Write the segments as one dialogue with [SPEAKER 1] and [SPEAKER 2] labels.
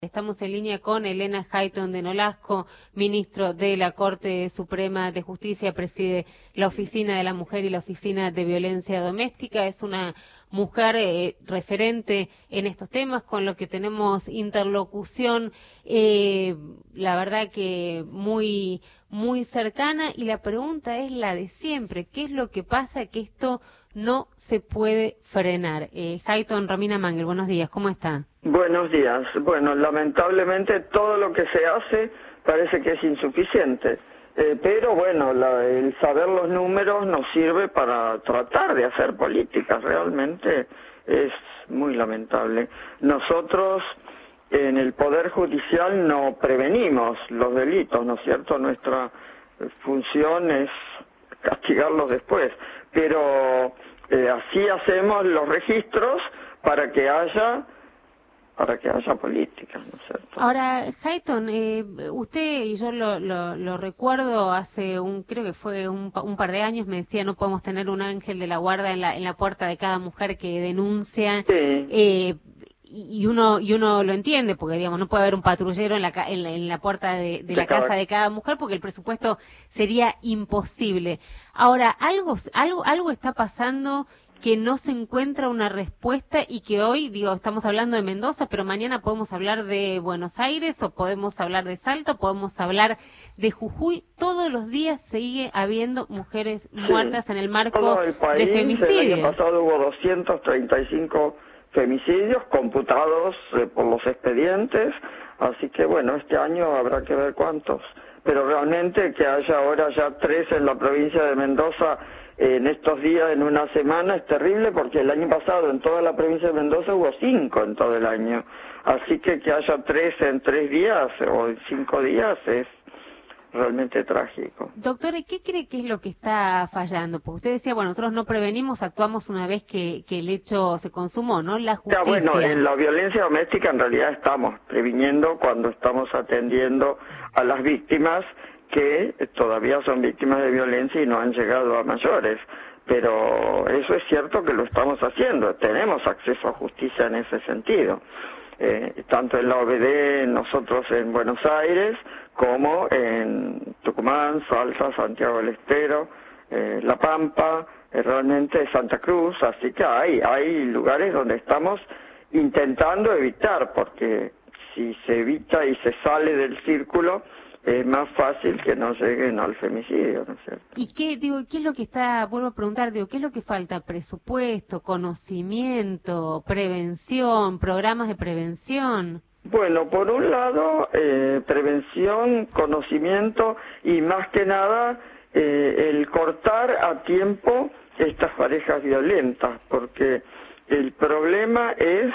[SPEAKER 1] Estamos en línea con Elena Hayton de Nolasco, ministro de la Corte Suprema de Justicia, preside la Oficina de la Mujer y la Oficina de Violencia Doméstica. Es una mujer referente en estos temas, con lo que tenemos interlocución, la verdad que muy cercana, y la pregunta es la de siempre: ¿qué es lo que pasa que esto no se puede frenar? Hayton, Romina Mangel, buenos días, ¿cómo está?
[SPEAKER 2] Buenos días. Bueno, lamentablemente todo lo que se hace parece que es insuficiente, pero bueno, el saber los números nos sirve para tratar de hacer políticas. Realmente es muy lamentable. Nosotros en el Poder Judicial no prevenimos los delitos, ¿no es cierto? Nuestra función es castigarlos después, pero así hacemos los registros para que haya política, ¿no es cierto?
[SPEAKER 1] Ahora, Hayton, usted, y yo lo recuerdo, creo que fue un par de años, me decía: no podemos tener un ángel de la guarda en la puerta de cada mujer que denuncia.
[SPEAKER 2] Sí.
[SPEAKER 1] Y uno lo entiende, porque digamos no puede haber un patrullero en la puerta de la casa de cada mujer, porque el presupuesto sería imposible. Ahora, algo está pasando, que no se encuentra una respuesta, y que hoy, estamos hablando de Mendoza, pero mañana podemos hablar de Buenos Aires, o podemos hablar de Salta, podemos hablar de Jujuy. Todos los días sigue habiendo mujeres muertas en el marco de femicidio.
[SPEAKER 2] El año pasado hubo 235 femicidios computados por los expedientes, así que bueno, este año habrá que ver cuántos. Pero realmente que haya ahora ya 3 en la provincia de Mendoza en estos días, en una semana, es terrible, porque el año pasado en toda la provincia de Mendoza hubo 5 en todo el año. Así que haya 3 en 3 días o en 5 días es realmente trágico.
[SPEAKER 1] Doctora, ¿qué cree que es lo que está fallando? Porque usted decía, bueno, nosotros no prevenimos, actuamos una vez que el hecho se consumó, ¿no? La justicia.
[SPEAKER 2] Ya, bueno, en la violencia doméstica en realidad estamos previniendo cuando estamos atendiendo a las víctimas que todavía son víctimas de violencia y no han llegado a mayores. Pero eso es cierto que lo estamos haciendo, tenemos acceso a justicia en ese sentido. Tanto en la OBD, nosotros en Buenos Aires, como en Tucumán, Salta, Santiago del Estero, La Pampa, realmente Santa Cruz, así que hay lugares donde estamos intentando evitar, porque si se evita y se sale del círculo, es más fácil que no lleguen al femicidio, ¿no es cierto?
[SPEAKER 1] ¿Y qué es lo que vuelvo a preguntar, qué es lo que falta? ¿Presupuesto, conocimiento, prevención, programas de prevención?
[SPEAKER 2] Bueno, por un lado, prevención, conocimiento y más que nada el cortar a tiempo estas parejas violentas, porque el problema es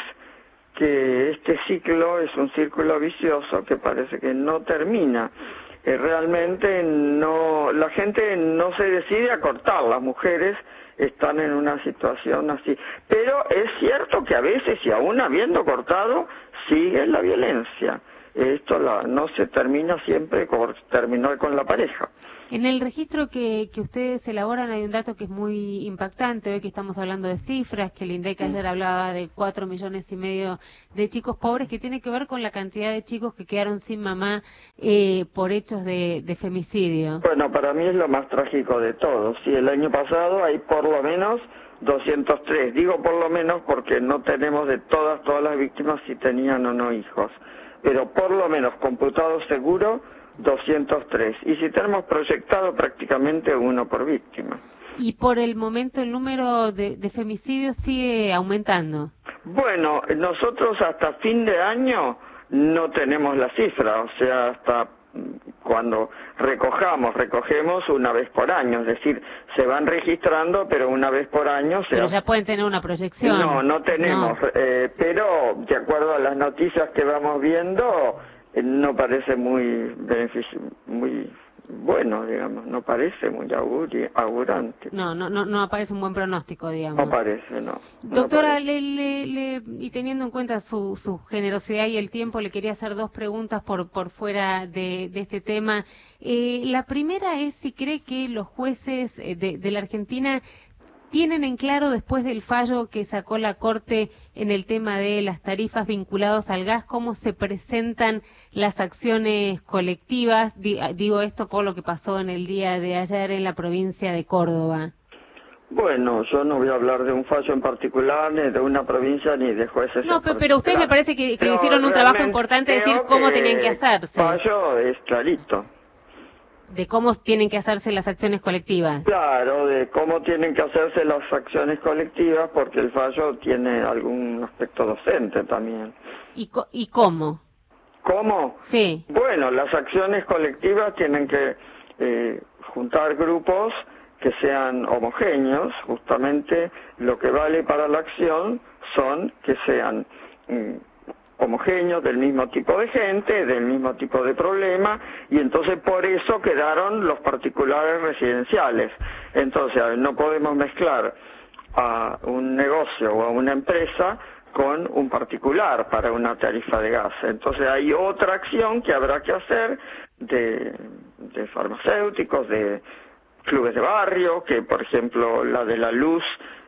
[SPEAKER 2] que este ciclo es un círculo vicioso que parece que no termina. Realmente la gente no se decide a cortar, las mujeres están en una situación así. Pero es cierto que a veces, y aún habiendo cortado, sigue la violencia. Esto no se termina siempre por terminar con la pareja.
[SPEAKER 1] En el registro que ustedes elaboran hay un dato que es muy impactante. Hoy que estamos hablando de cifras, que el INDEC ayer hablaba de 4,5 millones de chicos pobres, que tiene que ver con la cantidad de chicos que quedaron sin mamá por hechos de femicidio.
[SPEAKER 2] Bueno, para mí es lo más trágico de todo. Sí, el año pasado hay por lo menos 203. Digo por lo menos porque no tenemos de todas las víctimas si tenían o no hijos. Pero por lo menos computado seguro 203, y si tenemos proyectado prácticamente 1 por víctima.
[SPEAKER 1] ¿Y por el momento el número de femicidios sigue aumentando?
[SPEAKER 2] Bueno, nosotros hasta fin de año no tenemos la cifra, o sea, hasta cuando recogemos una vez por año, es decir, se van registrando, pero una vez por año.
[SPEAKER 1] Pero ya pueden tener una proyección.
[SPEAKER 2] No tenemos, no. Pero de acuerdo a las noticias que vamos viendo, no parece muy bueno, digamos, no parece muy augurante.
[SPEAKER 1] No aparece un buen pronóstico, digamos.
[SPEAKER 2] No parece, no.
[SPEAKER 1] Doctora, y teniendo en cuenta su generosidad y el tiempo, le quería hacer 2 preguntas por fuera de este tema. La primera es si cree que los jueces de la Argentina ¿Tienen en claro, después del fallo que sacó la Corte en el tema de las tarifas vinculadas al gas, cómo se presentan las acciones colectivas? Digo esto por lo que pasó en el día de ayer en la provincia de Córdoba.
[SPEAKER 2] Bueno, yo no voy a hablar de un fallo en particular, ni de una provincia, ni de jueces.
[SPEAKER 1] No, pero usted me parece que hicieron un trabajo importante de decir cómo tenían que hacerse.
[SPEAKER 2] El fallo es clarito.
[SPEAKER 1] De cómo tienen que hacerse las acciones colectivas.
[SPEAKER 2] Claro, de cómo tienen que hacerse las acciones colectivas, porque el fallo tiene algún aspecto docente también.
[SPEAKER 1] ¿Y cómo?
[SPEAKER 2] ¿Cómo?
[SPEAKER 1] Sí.
[SPEAKER 2] Bueno, las acciones colectivas tienen que juntar grupos que sean homogéneos. Justamente lo que vale para la acción son que sean homogéneos, del mismo tipo de gente, del mismo tipo de problema, y entonces por eso quedaron los particulares residenciales. Entonces, no podemos mezclar a un negocio o a una empresa con un particular para una tarifa de gas. Entonces hay otra acción que habrá que hacer de farmacéuticos, de clubes de barrio, que por ejemplo la de la luz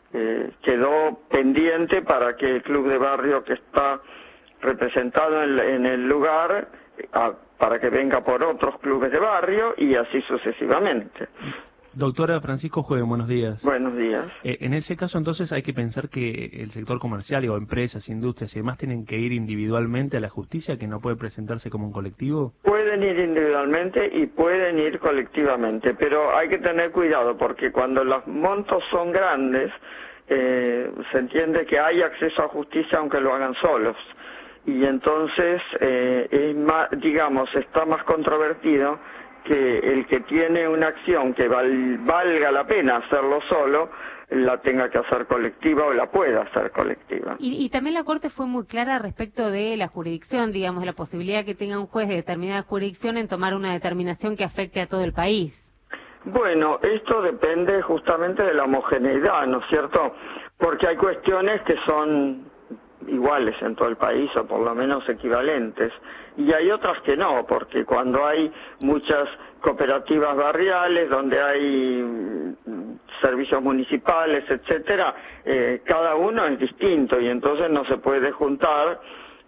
[SPEAKER 2] quedó pendiente para que el club de barrio que está representado en el lugar para que venga por otros clubes de barrio y así sucesivamente.
[SPEAKER 3] Doctora Francisco Jueve, buenos días.
[SPEAKER 2] Buenos días.
[SPEAKER 3] En ese caso, entonces, hay que pensar que el sector comercial o empresas, industrias y demás tienen que ir individualmente a la justicia, que no puede presentarse como un colectivo.
[SPEAKER 2] Pueden ir individualmente y pueden ir colectivamente, pero hay que tener cuidado porque cuando los montos son grandes, se entiende que hay acceso a justicia aunque lo hagan solos. Y entonces, es más, digamos, está más controvertido que el que tiene una acción que valga la pena hacerlo solo, la tenga que hacer colectiva o la pueda hacer colectiva.
[SPEAKER 1] Y también la Corte fue muy clara respecto de la jurisdicción, digamos, de la posibilidad que tenga un juez de determinada jurisdicción en tomar una determinación que afecte a todo el país.
[SPEAKER 2] Bueno, esto depende justamente de la homogeneidad, ¿no es cierto? Porque hay cuestiones que son iguales en todo el país o por lo menos equivalentes y hay otras que no, porque cuando hay muchas cooperativas barriales donde hay servicios municipales, etcétera, cada uno es distinto y entonces no se puede juntar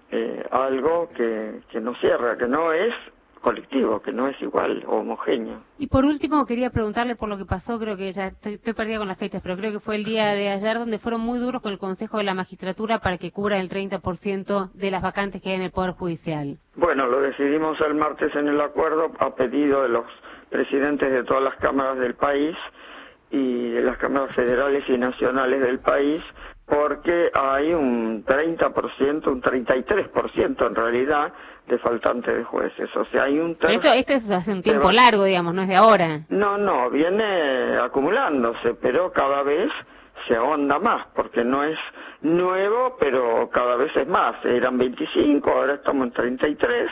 [SPEAKER 2] algo que no cierra, que no es colectivo, que no es igual o homogéneo.
[SPEAKER 1] Y por último quería preguntarle por lo que pasó, creo que ya estoy perdida con las fechas, pero creo que fue el día de ayer donde fueron muy duros con el Consejo de la Magistratura para que cubra el 30% de las vacantes que hay en el Poder Judicial.
[SPEAKER 2] Bueno, lo decidimos el martes en el acuerdo a pedido de los presidentes de todas las cámaras del país y de las cámaras federales y nacionales del país, porque hay un 30%, un 33% en realidad de faltantes de jueces. O sea, hay un
[SPEAKER 1] tercio. Pero esto es hace un tiempo largo, digamos, no es de ahora.
[SPEAKER 2] No, viene acumulándose, pero cada vez se ahonda más, porque no es nuevo, pero cada vez es más. Eran 25, ahora estamos en 33.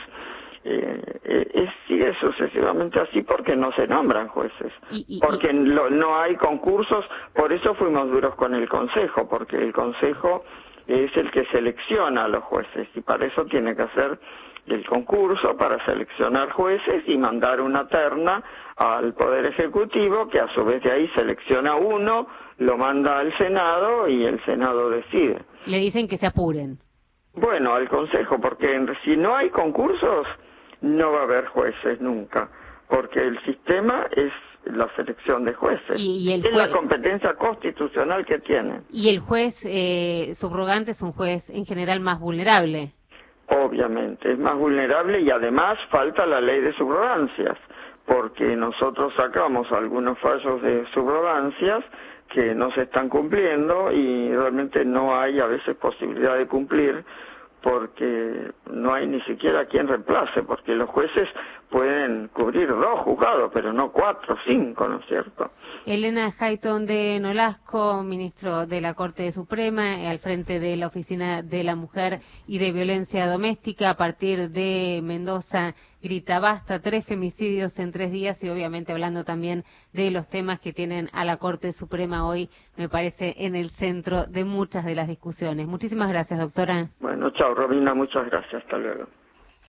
[SPEAKER 2] Sigue sucesivamente así porque no se nombran jueces, porque no hay concursos. Por eso fuimos duros con el Consejo, porque el Consejo es el que selecciona a los jueces y para eso tiene que hacer el concurso para seleccionar jueces y mandar una terna al Poder Ejecutivo, que a su vez de ahí selecciona uno, lo manda al Senado y el Senado decide.
[SPEAKER 1] Le dicen que se apuren.
[SPEAKER 2] Bueno, al Consejo, porque si no hay concursos no va a haber jueces nunca, porque el sistema es la selección de jueces. Es la competencia constitucional que tiene.
[SPEAKER 1] ¿Y el juez subrogante es un juez en general más vulnerable?
[SPEAKER 2] Obviamente, es más vulnerable y además falta la ley de subrogancias, porque nosotros sacamos algunos fallos de subrogancias que no se están cumpliendo y realmente no hay a veces posibilidad de cumplir porque no hay ni siquiera quien reemplace, porque los jueces pueden cubrir 2 juzgados, pero no 4 o 5, ¿no es cierto?
[SPEAKER 1] Elena Jaiton de Nolasco, ministro de la Corte Suprema, al frente de la Oficina de la Mujer y de Violencia Doméstica. A partir de Mendoza grita basta, 3 femicidios en 3 días y obviamente hablando también de los temas que tienen a la Corte Suprema hoy, me parece, en el centro de muchas de las discusiones. Muchísimas gracias, doctora.
[SPEAKER 2] Bueno, chao, Robina, muchas gracias. Hasta luego.